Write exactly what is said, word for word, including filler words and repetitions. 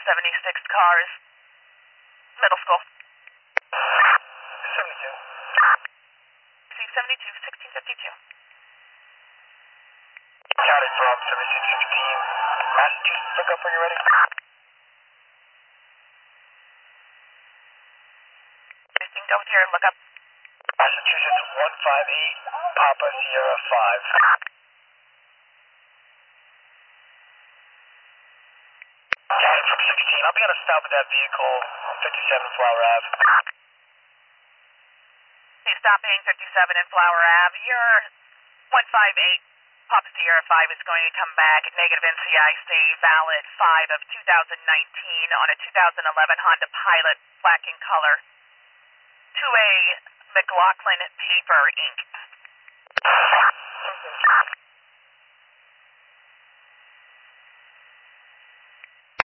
seventy-six cars. Middle school. seventy-two. C seventy-two, sixteen fifty-two. County from seventy-six sixteen. Massachusetts, look up when you're ready. Houston, go here, look up. Massachusetts, one five eight, Papa Sierra five. County from sixteen, I'll be on a stop with that vehicle on fifty-seven Flower Ave. He's stopping fifty-seven in Flower Ave. Your one five eight Papa Sierra five is going to come back negative N C I C, valid five of two thousand nineteen on a two thousand eleven Honda Pilot, black in color. two A McLaughlin Paper Incorporated.